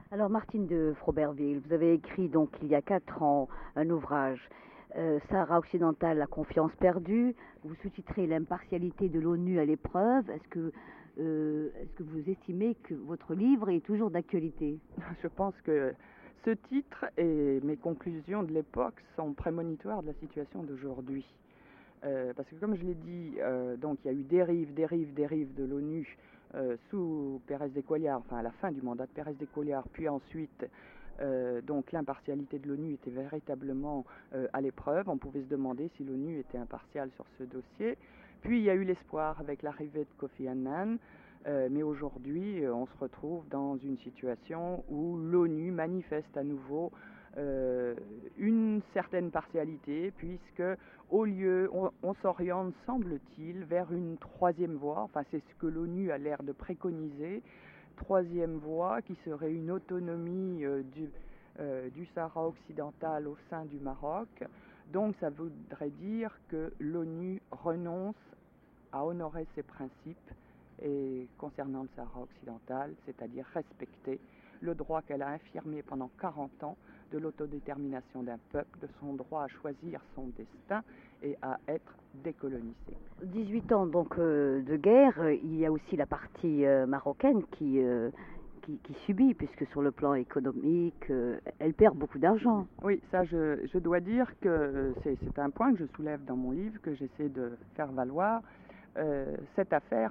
Alors, Martine de Froberville, vous avez écrit donc il y a 4 ans un ouvrage, Sahara occidental, la confiance perdue. Vous sous-titrez l'impartialité de l'ONU à l'épreuve. Est-ce que vous estimez que votre livre est toujours d'actualité? Je pense que ce titre et mes conclusions de l'époque sont prémonitoires de la situation d'aujourd'hui. Parce que comme je l'ai dit, donc il y a eu dérive de l'ONU sous Pérez de Cuéllar, enfin à la fin du mandat de Pérez de Cuéllar, puis ensuite donc l'impartialité de l'ONU était véritablement à l'épreuve. On pouvait se demander si l'ONU était impartiale sur ce dossier. Puis il y a eu l'espoir avec l'arrivée de Kofi Annan, mais aujourd'hui on se retrouve dans une situation où l'ONU manifeste à nouveau une certaine partialité, puisque au lieu, on s'oriente, semble-t-il, vers une troisième voie, enfin c'est ce que l'ONU a l'air de préconiser, troisième voie qui serait une autonomie du Sahara occidental au sein du Maroc. Donc ça voudrait dire que l'ONU renonce à honorer ses principes et concernant le Sahara occidental, c'est-à-dire respecter le droit qu'elle a affirmé pendant 40 ans de l'autodétermination d'un peuple, de son droit à choisir son destin et à être décolonisé. 18 ans donc de guerre, il y a aussi la partie marocaine qui subit, puisque sur le plan économique, elle perd beaucoup d'argent. Oui, ça je dois dire que c'est un point que je soulève dans mon livre, que j'essaie de faire valoir. Cette affaire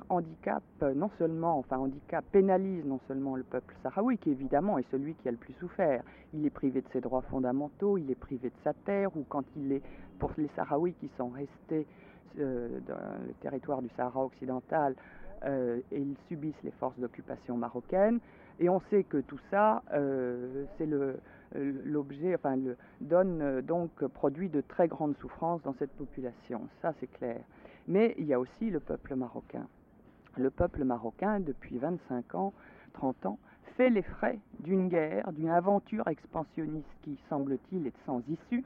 pénalise non seulement le peuple sahraoui, qui évidemment est celui qui a le plus souffert. Il est privé de ses droits fondamentaux, il est privé de sa terre, ou quand il est, pour les Sahraouis qui sont restés dans le territoire du Sahara occidental, et ils subissent les forces d'occupation marocaines. Et on sait que tout ça, c'est l'objet, enfin, donne donc produit de très grandes souffrances dans cette population. Ça, c'est clair. Mais il y a aussi le peuple marocain. Le peuple marocain, depuis 25 ans, 30 ans, fait les frais d'une guerre, d'une aventure expansionniste qui, semble-t-il, est sans issue,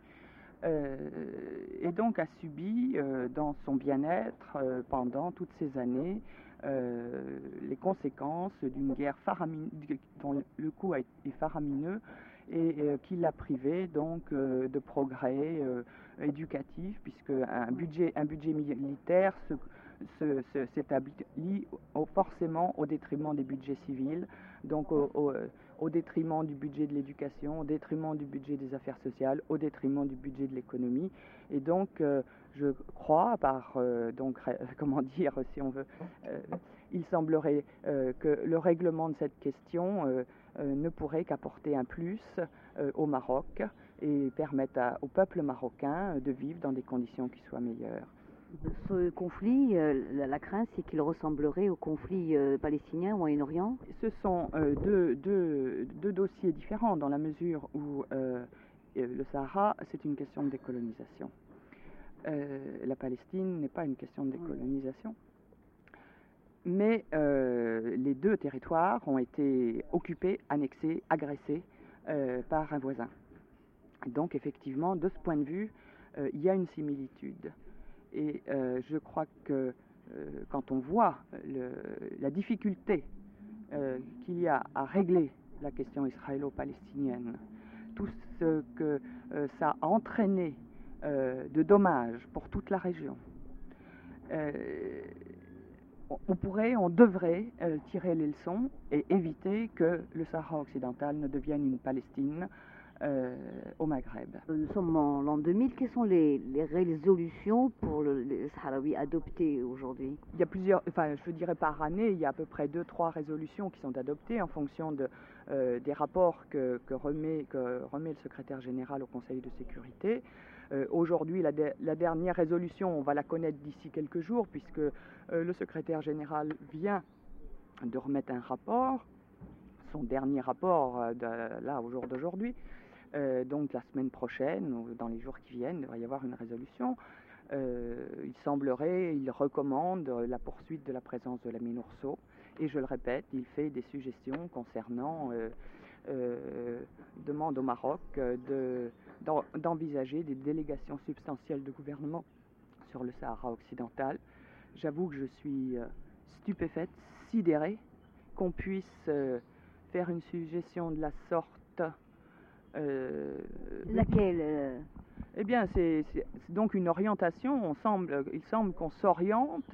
et donc a subi dans son bien-être pendant toutes ces années les conséquences d'une guerre dont le coût est faramineux et qui l'a privé donc de progrès éducatif, puisque un budget militaire s'établit forcément au détriment des budgets civils, donc au détriment du budget de l'éducation, au détriment du budget des affaires sociales, au détriment du budget de l'économie. Et donc, je crois, comment dire, si on veut, il semblerait que le règlement de cette question ne pourrait qu'apporter un plus au Maroc et permettre au peuple marocain de vivre dans des conditions qui soient meilleures. Ce conflit, la crainte, c'est qu'il ressemblerait au conflit palestinien au Moyen-Orient? Ce sont deux dossiers différents dans la mesure où le Sahara, c'est une question de décolonisation. La Palestine n'est pas une question de décolonisation. Mais les deux territoires ont été occupés, annexés, agressés par un voisin. Donc effectivement, de ce point de vue, il y a une similitude. Et je crois que quand on voit la difficulté qu'il y a à régler la question israélo-palestinienne, tout ce que ça a entraîné de dommages pour toute la région, on devrait tirer les leçons et éviter que le Sahara occidental ne devienne une Palestine au Maghreb. Nous sommes en l'an 2000. Quelles sont les résolutions pour les Sahraouis adoptées aujourd'hui? Il y a plusieurs, enfin je dirais par année, il y a à peu près 2-3 résolutions qui sont adoptées en fonction des rapports que remet le secrétaire général au Conseil de sécurité. Aujourd'hui, la dernière résolution, on va la connaître d'ici quelques jours, puisque le secrétaire général vient de remettre un rapport, son dernier rapport là au jour d'aujourd'hui. Donc la semaine prochaine, ou dans les jours qui viennent, il devrait y avoir une résolution. Il recommande la poursuite de la présence de la MINURSO. Et je le répète, il fait des suggestions concernant, demande au Maroc d'envisager des délégations substantielles de gouvernement sur le Sahara occidental. J'avoue que je suis stupéfaite, sidérée qu'on puisse faire une suggestion de la sorte. Laquelle Eh bien, c'est donc une orientation. Il semble qu'on s'oriente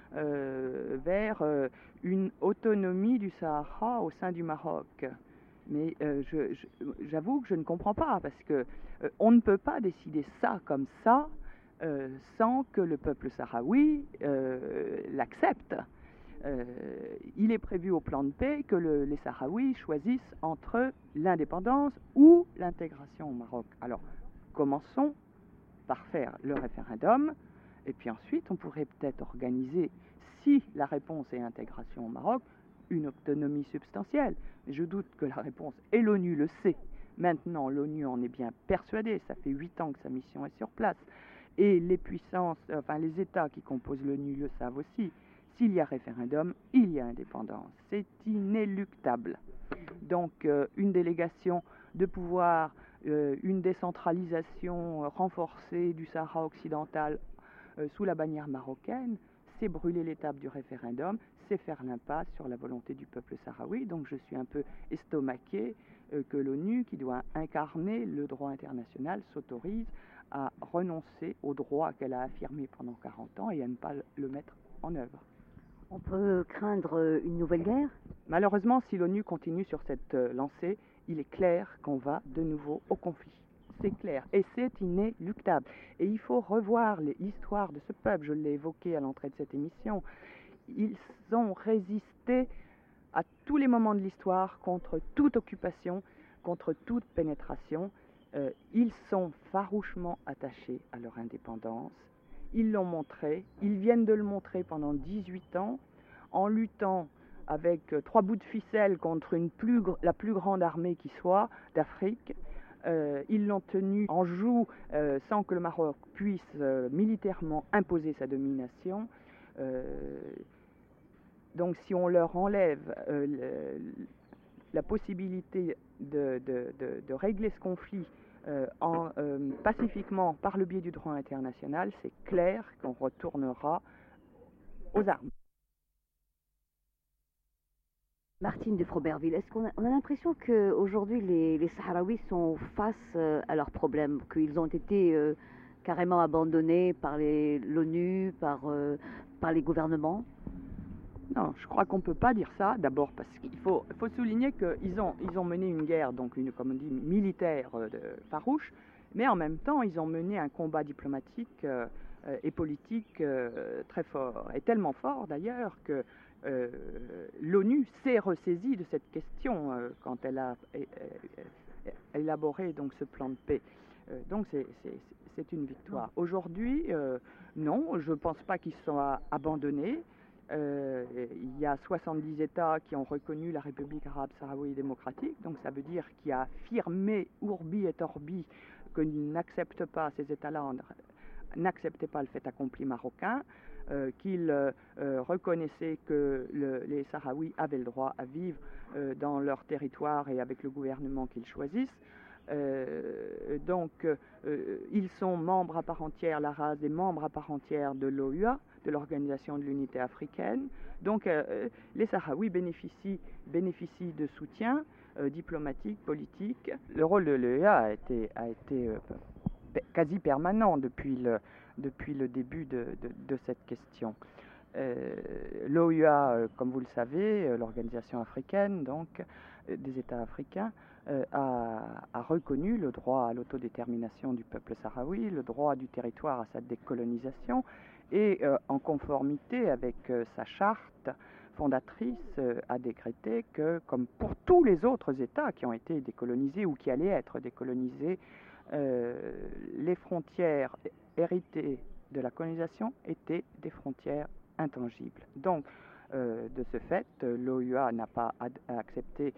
vers une autonomie du Sahara au sein du Maroc. Mais j'avoue que je ne comprends pas, parce que on ne peut pas décider ça comme ça sans que le peuple sahraoui l'accepte. Il est prévu au plan de paix que les Sahraouis choisissent entre l'indépendance ou l'intégration au Maroc. Alors, commençons par faire le référendum, et puis ensuite on pourrait peut-être organiser, si la réponse est intégration au Maroc, une autonomie substantielle. Mais je doute que la réponse, et l'ONU le sait, maintenant l'ONU en est bien persuadée, ça fait 8 ans que sa mission est sur place, et les puissances, enfin les États qui composent l'ONU le savent aussi, s'il y a référendum, il y a indépendance, c'est inéluctable. Donc une délégation de pouvoir, une décentralisation renforcée du Sahara occidental sous la bannière marocaine, c'est brûler l'étape du référendum, c'est faire l'impasse sur la volonté du peuple sahraoui. Donc je suis un peu estomaqué que l'ONU, qui doit incarner le droit international, s'autorise à renoncer au droit qu'elle a affirmé pendant 40 ans et à ne pas le mettre en œuvre. On peut craindre une nouvelle guerre? Malheureusement, si l'ONU continue sur cette lancée, il est clair qu'on va de nouveau au conflit. C'est clair et c'est inéluctable. Et il faut revoir l'histoire de ce peuple. Je l'ai évoqué à l'entrée de cette émission. Ils ont résisté à tous les moments de l'histoire contre toute occupation, contre toute pénétration. Ils sont farouchement attachés à leur indépendance. Ils l'ont montré, ils viennent de le montrer pendant 18 ans, en luttant avec 3 bouts de ficelle contre la plus grande armée qui soit d'Afrique. Ils l'ont tenu en joue sans que le Maroc puisse militairement imposer sa domination. Donc si on leur enlève la possibilité de régler ce conflit pacifiquement par le biais du droit international, c'est clair qu'on retournera aux armes. Martine de Froberville, est-ce qu'on a l'impression qu'aujourd'hui les Sahraouis sont face à leurs problèmes, qu'ils ont été carrément abandonnés par l'ONU, par les gouvernements? Non, je crois qu'on ne peut pas dire ça. D'abord parce qu'il faut souligner qu'ils ont mené une guerre, donc comme on dit, militaire farouche, mais en même temps, ils ont mené un combat diplomatique et politique très fort. Et tellement fort d'ailleurs que l'ONU s'est ressaisie de cette question quand elle a élaboré donc, ce plan de paix. Donc c'est une victoire. Aujourd'hui, non, je ne pense pas qu'ils soient abandonnés. Il y a 70 États qui ont reconnu la République arabe sahraouie démocratique, donc ça veut dire qu'il a affirmé Urbi et Orbi qu'ils n'acceptent pas, ces États-là n'acceptaient pas le fait accompli marocain, qu'ils reconnaissaient que les Sahraouis avaient le droit à vivre dans leur territoire et avec le gouvernement qu'ils choisissent. Donc ils sont membres à part entière, la RAS est membre à part entière de l'OUA, de l'Organisation de l'Unité africaine. Donc les Sahraouis bénéficient de soutien diplomatique, politique. Le rôle de l'OUA a été quasi permanent depuis le début de cette question. L'OUA, comme vous le savez, l'organisation africaine, donc des États africains, a reconnu le droit à l'autodétermination du peuple sahraoui, le droit du territoire à sa décolonisation, et en conformité avec sa charte fondatrice, a décrété que, comme pour tous les autres États qui ont été décolonisés ou qui allaient être décolonisés, les frontières héritées de la colonisation étaient des frontières intangibles. Donc, de ce fait, l'OUA n'a pas accepté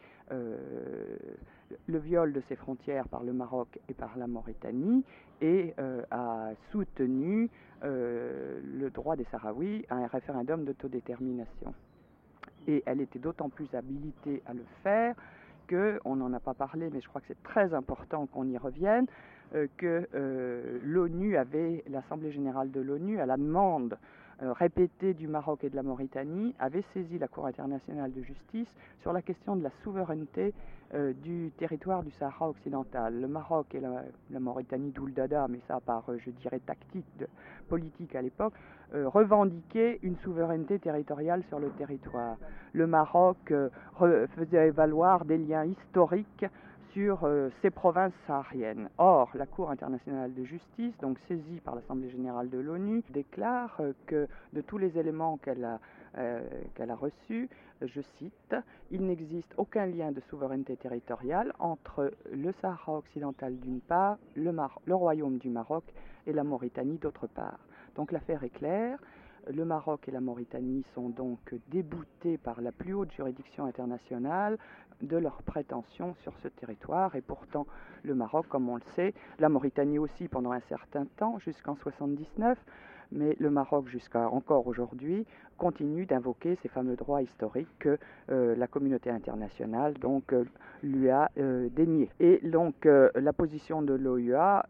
le viol de ces frontières par le Maroc et par la Mauritanie et a soutenu le droit des Sahraouis à un référendum d'autodétermination. Et elle était d'autant plus habilitée à le faire qu'on n'en a pas parlé, mais je crois que c'est très important qu'on y revienne, que l'ONU l'Assemblée générale de l'ONU, à la demande répétées du Maroc et de la Mauritanie avaient saisi la Cour internationale de justice sur la question de la souveraineté du territoire du Sahara occidental. Le Maroc et la Mauritanie, d'où le dada, mais ça par, je dirais, tactique politique à l'époque, revendiquaient une souveraineté territoriale sur le territoire. Le Maroc faisait valoir des liens historiques sur ces provinces sahariennes. Or, la Cour internationale de justice, donc saisie par l'Assemblée générale de l'ONU, déclare que de tous les éléments qu'elle a reçus, je cite, il n'existe aucun lien de souveraineté territoriale entre le Sahara occidental d'une part, le Royaume du Maroc et la Mauritanie d'autre part. Donc l'affaire est claire. Le Maroc et la Mauritanie sont donc déboutés par la plus haute juridiction internationale de leurs prétentions sur ce territoire. Et pourtant, le Maroc, comme on le sait, la Mauritanie aussi pendant un certain temps, jusqu'en 79, mais le Maroc jusqu'à encore aujourd'hui continue d'invoquer ces fameux droits historiques que la communauté internationale donc lui a déniés. Et donc la position de l'OUA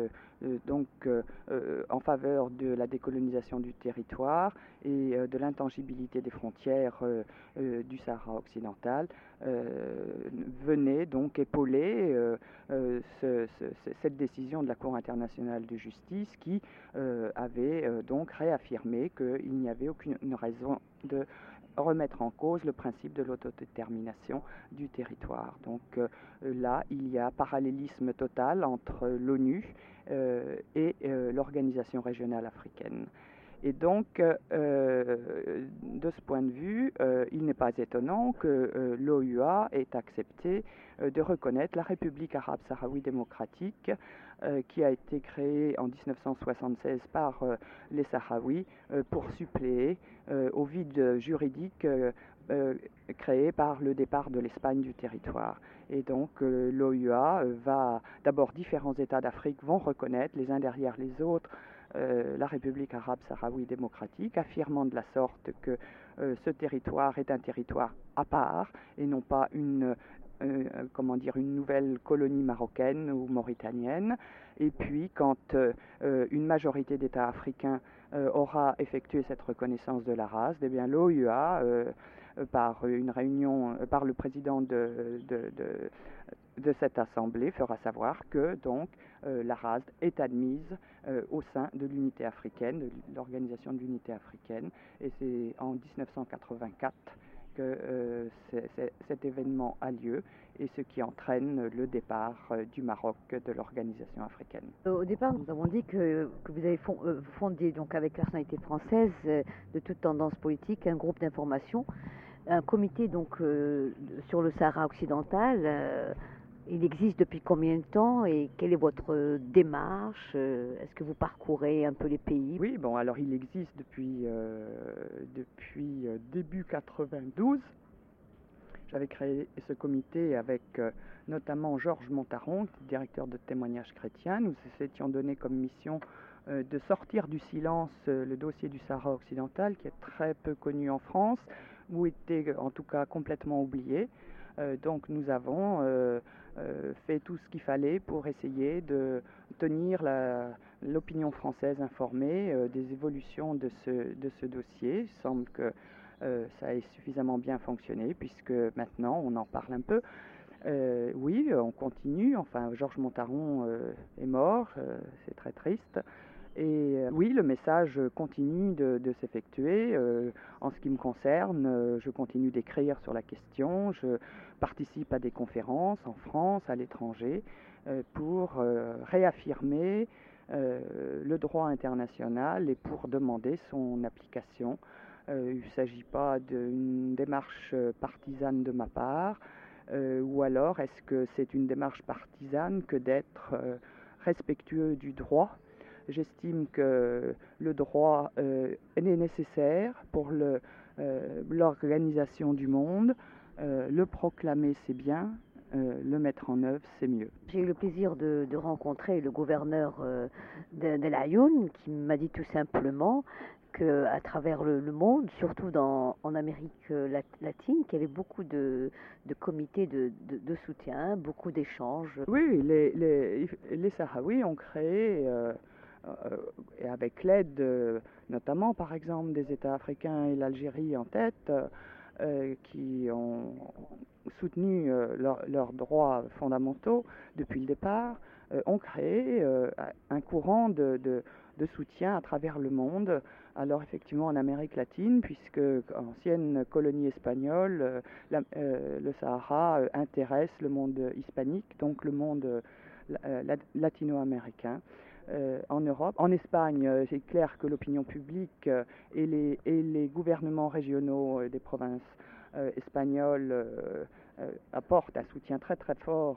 en faveur de la décolonisation du territoire et de l'intangibilité des frontières du Sahara occidental venait donc épauler cette décision de la Cour internationale de justice qui avait donc réaffirmé qu'il n'y avait aucune raison de remettre en cause le principe de l'autodétermination du territoire. Donc là, il y a parallélisme total entre l'ONU et l'organisation régionale africaine. Et donc, de ce point de vue, il n'est pas étonnant que l'OUA ait accepté de reconnaître la République arabe sahraoui démocratique qui a été créée en 1976 par les Sahraouis pour suppléer au vide juridique créé par le départ de l'Espagne du territoire. Et donc l'OUA va, d'abord différents États d'Afrique vont reconnaître les uns derrière les autres la République arabe sahraoui démocratique, affirmant de la sorte que ce territoire est un territoire à part et non pas une nouvelle colonie marocaine ou mauritanienne. Et puis quand une majorité d'États africains aura effectué cette reconnaissance de la race, eh bien l'OUA par une réunion, par le président de cette assemblée fera savoir que donc la race est admise au sein de l'unité africaine, de l'organisation de l'unité africaine, et c'est en 1984 que cet événement a lieu et ce qui entraîne le départ du Maroc de l'organisation africaine. Au départ, nous avons dit que vous avez fondé donc avec la nationalité française de toute tendance politique un groupe d'information, un comité donc sur le Sahara occidental. Il existe depuis combien de temps et quelle est votre démarche? Est-ce que vous parcourez un peu les pays? Oui, bon, alors il existe depuis début 92. J'avais créé ce comité avec notamment Georges Montaron, directeur de Témoignages chrétiens. Nous étions donné comme mission de sortir du silence le dossier du Sahara occidental, qui est très peu connu en France, ou était en tout cas complètement oublié. Donc nous avons fait tout ce qu'il fallait pour essayer de tenir l'opinion française informée des évolutions de ce dossier. Il semble que ça ait suffisamment bien fonctionné puisque maintenant on en parle un peu. Oui, on continue. Enfin, Georges Montaron est mort, c'est très triste. Et oui, le message continue de s'effectuer. En ce qui me concerne, je continue d'écrire sur la question. Je participe à des conférences en France, à l'étranger, pour réaffirmer le droit international et pour demander son application. Il ne s'agit pas d'une démarche partisane de ma part, ou alors est-ce que c'est une démarche partisane que d'être respectueux du droit? J'estime que le droit est nécessaire pour l'organisation du monde. Le proclamer, c'est bien. Le mettre en œuvre, c'est mieux. J'ai eu le plaisir de rencontrer le gouverneur de l'Aïoun qui m'a dit tout simplement qu'à travers le monde, surtout en Amérique latine, qu'il y avait beaucoup de comités de soutien, beaucoup d'échanges. Oui, les Sahraouis ont créé et avec l'aide notamment par exemple des États africains et l'Algérie en tête, qui ont soutenu leurs droits fondamentaux depuis le départ, ont créé un courant de soutien à travers le monde. Alors effectivement en Amérique latine, puisque ancienne colonie espagnole, le Sahara intéresse le monde hispanique, donc le monde latino-américain. En Europe, en Espagne, c'est clair que l'opinion publique et les gouvernements régionaux des provinces espagnoles apportent un soutien très très fort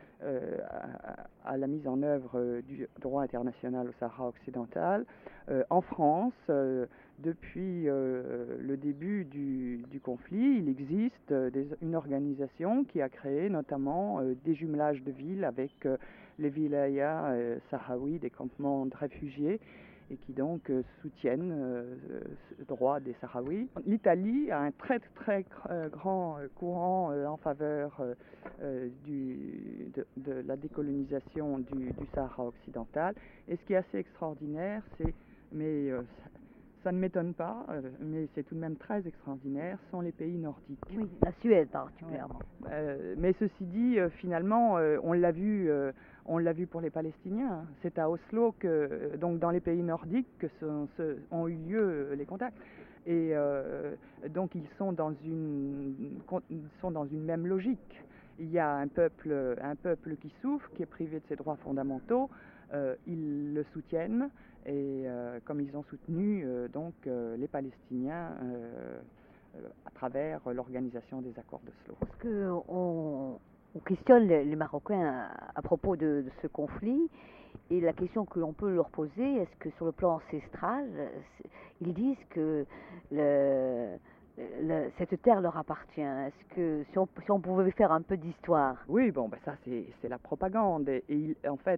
à la mise en œuvre du droit international au Sahara occidental. En France, depuis le début du conflit, il existe une organisation qui a créé notamment des jumelages de villes avec les wilayas sahraouis, des campements de réfugiés, et qui donc soutiennent ce droit des Sahraouis. L'Italie a un très très grand courant en faveur de la décolonisation du Sahara occidental. Et ce qui est assez extraordinaire, mais ça ne m'étonne pas, mais c'est tout de même très extraordinaire, sont les pays nordiques. Oui, la Suède particulièrement. Mais ceci dit, finalement, on l'a vu pour les Palestiniens. C'est à Oslo, donc dans les pays nordiques, que ont eu lieu les contacts. Et donc ils sont dans une même logique. Il y a un peuple qui souffre, qui est privé de ses droits fondamentaux. Ils le soutiennent, et comme ils ont soutenu les Palestiniens à travers l'organisation des accords d'Oslo. Parce qu'on questionne les Marocains à propos de ce conflit, et la question que l'on peut leur poser, est-ce que sur le plan ancestral, ils disent que cette terre leur appartient? Est-ce que si on pouvait faire un peu d'histoire? Oui, bon, ben ça c'est la propagande, et en fait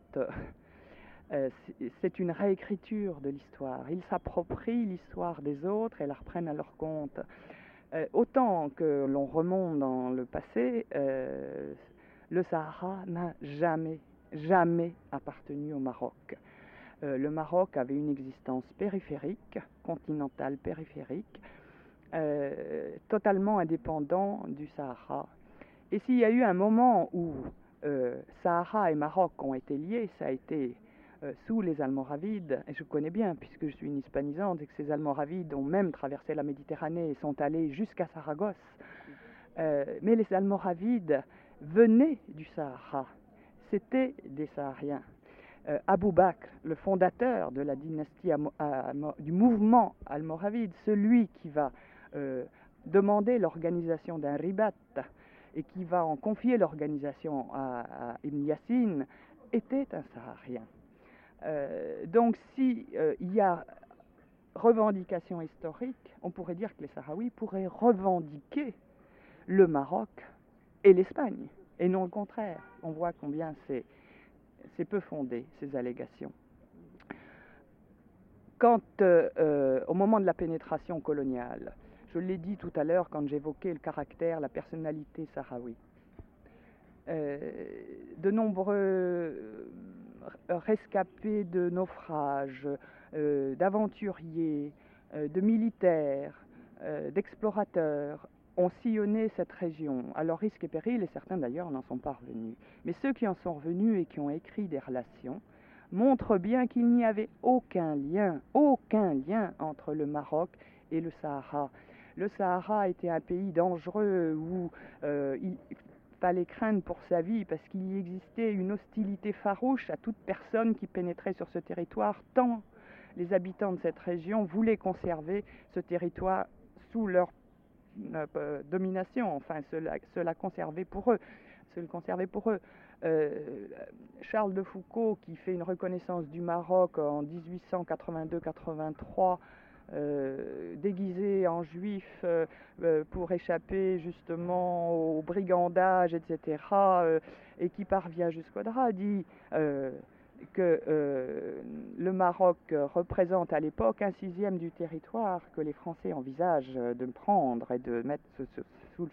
c'est une réécriture de l'histoire. Ils s'approprient l'histoire des autres et la reprennent à leur compte. Autant que l'on remonte dans le passé, le Sahara n'a jamais appartenu au Maroc. Le Maroc avait une existence périphérique, continentale périphérique, totalement indépendant du Sahara. Et s'il y a eu un moment où Sahara et Maroc ont été liés, ça a été sous les Almoravides, et je connais bien puisque je suis une hispanisante, et que ces Almoravides ont même traversé la Méditerranée et sont allés jusqu'à Saragosse. Mais les Almoravides venaient du Sahara, c'étaient des Sahariens. Abou Bakr, le fondateur de la dynastie du mouvement almoravide, celui qui va demander l'organisation d'un ribat et qui va en confier l'organisation à Ibn Yassine, était un Saharien. Donc si il y a revendication historique, on pourrait dire que les Sahraouis pourraient revendiquer le Maroc et l'Espagne, et non le contraire. On voit combien c'est peu fondé, ces allégations. Quant au moment de la pénétration coloniale, je l'ai dit tout à l'heure quand j'évoquais le caractère, la personnalité sahraoui, de nombreux rescapés de naufrages, d'aventuriers, de militaires, d'explorateurs ont sillonné cette région à leur risque et péril, et certains d'ailleurs n'en sont pas revenus. Mais ceux qui en sont revenus et qui ont écrit des relations montrent bien qu'il n'y avait aucun lien entre le Maroc et le Sahara. Le Sahara était un pays dangereux où il fallait craindre pour sa vie parce qu'il y existait une hostilité farouche à toute personne qui pénétrait sur ce territoire, tant les habitants de cette région voulaient conserver ce territoire sous leur domination, enfin se la conserver pour eux. Charles de Foucault, qui fait une reconnaissance du Maroc en 1882-83, déguisé en juif pour échapper justement au brigandage, etc., et qui parvient jusqu'au drap, dit que le Maroc représente à l'époque 1/6 du territoire que les Français envisagent de prendre et de mettre sous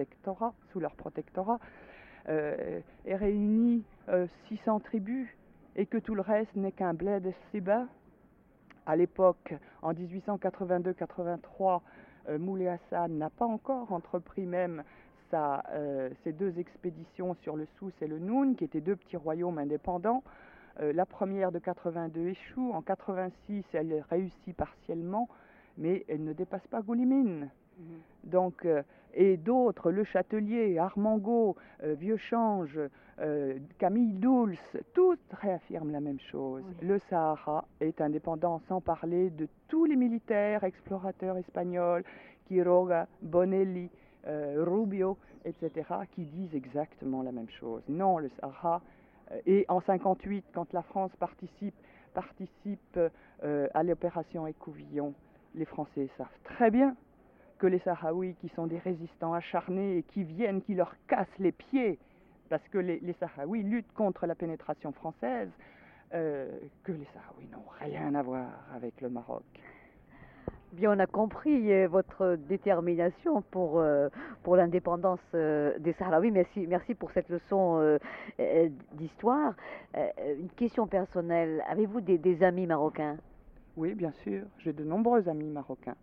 leur protectorat, et réunit 600 tribus et que tout le reste n'est qu'un blé de Siba. À l'époque, en 1882-83, Moulay Hassan n'a pas encore entrepris même ces deux expéditions sur le Souss et le Noun, qui étaient deux petits royaumes indépendants. La première de 82 échoue, en 86 elle réussit partiellement, mais elle ne dépasse pas Goulimine. Donc, et d'autres, Le Châtelier, Armango, Vieux-Change, Camille Doulce, toutes réaffirment la même chose. Oui. Le Sahara est indépendant, sans parler de tous les militaires, explorateurs espagnols, Quiroga, Bonelli, Rubio, etc., qui disent exactement la même chose. Non, le Sahara, et en 58, quand la France participe à l'opération Écouvillon, les Français savent très bien que les Sahraouis, qui sont des résistants acharnés et qui viennent, qui leur cassent les pieds, parce que les Sahraouis luttent contre la pénétration française, que les Sahraouis n'ont rien à voir avec le Maroc. Bien, on a compris votre détermination pour l'indépendance des Sahraouis. Merci pour cette leçon d'histoire. Une question personnelle, avez-vous des amis marocains? Oui, bien sûr, j'ai de nombreux amis marocains.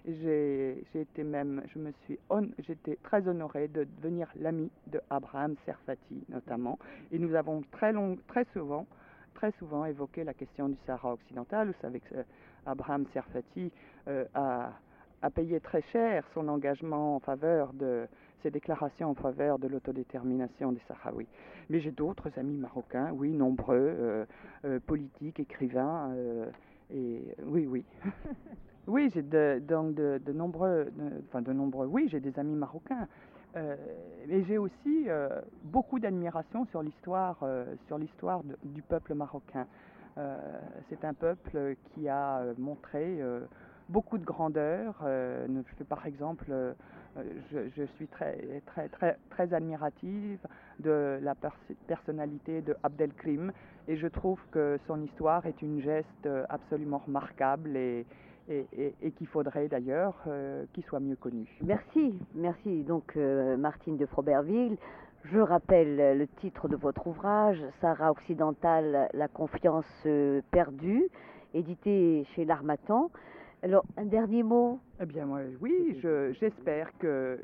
J'étais très honorée de devenir l'ami de Abraham Serfati notamment, et nous avons très souvent évoqué la question du Sahara occidental. Vous savez que Abraham Serfati a payé très cher son engagement en faveur de ses déclarations en faveur de l'autodétermination des Sahraouis. Mais j'ai d'autres amis marocains, oui, nombreux, politiques, écrivains, et oui. Oui, j'ai de nombreux, oui, j'ai des amis marocains. Mais j'ai aussi beaucoup d'admiration sur l'histoire du peuple marocain. C'est un peuple qui a montré beaucoup de grandeur. Par exemple, je suis très admirative de la personnalité de Abdelkrim, et je trouve que son histoire est une geste absolument remarquable et qu'il faudrait d'ailleurs qu'il soit mieux connu. Merci donc Martine de Froberville. Je rappelle le titre de votre ouvrage, Sahara occidental, la confiance perdue, édité chez l'Harmattan. Alors, un dernier mot? Eh bien, moi, oui, j'espère que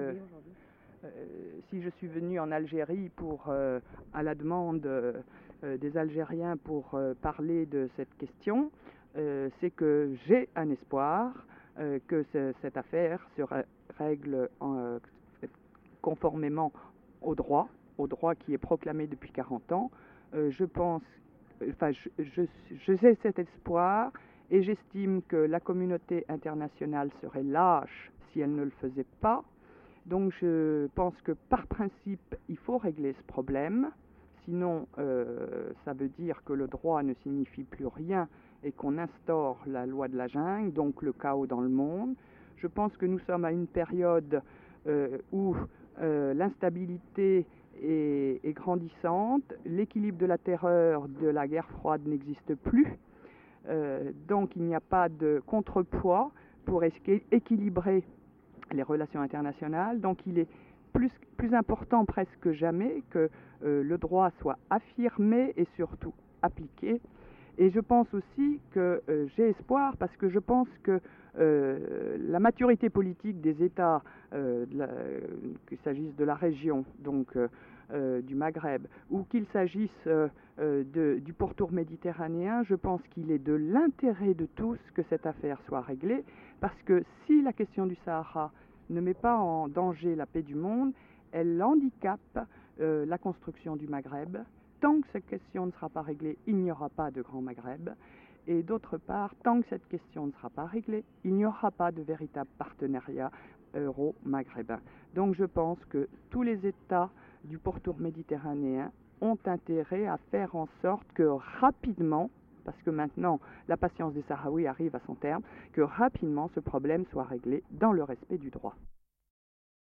si je suis venue en Algérie à la demande des Algériens pour parler de cette question, c'est que j'ai un espoir que cette affaire se règle conformément au droit qui est proclamé depuis 40 ans. J'ai cet espoir, et j'estime que la communauté internationale serait lâche si elle ne le faisait pas. Donc je pense que par principe, il faut régler ce problème. Sinon, ça veut dire que le droit ne signifie plus rien et qu'on instaure la loi de la jungle, donc le chaos dans le monde. Je pense que nous sommes à une période où l'instabilité est grandissante, l'équilibre de la terreur de la guerre froide n'existe plus, donc il n'y a pas de contrepoids pour équilibrer les relations internationales. Donc il est plus important presque que jamais que le droit soit affirmé et surtout appliqué. Et je pense aussi que j'ai espoir, parce que je pense que la maturité politique des États, qu'il s'agisse de la région, donc du Maghreb, ou qu'il s'agisse du pourtour méditerranéen, je pense qu'il est de l'intérêt de tous que cette affaire soit réglée, parce que si la question du Sahara ne met pas en danger la paix du monde, elle handicape la construction du Maghreb. Tant que cette question ne sera pas réglée, il n'y aura pas de Grand Maghreb. Et d'autre part, tant que cette question ne sera pas réglée, il n'y aura pas de véritable partenariat euro-maghrébin. Donc je pense que tous les États du pourtour méditerranéen ont intérêt à faire en sorte que rapidement, parce que maintenant la patience des Sahraouis arrive à son terme, que rapidement ce problème soit réglé dans le respect du droit.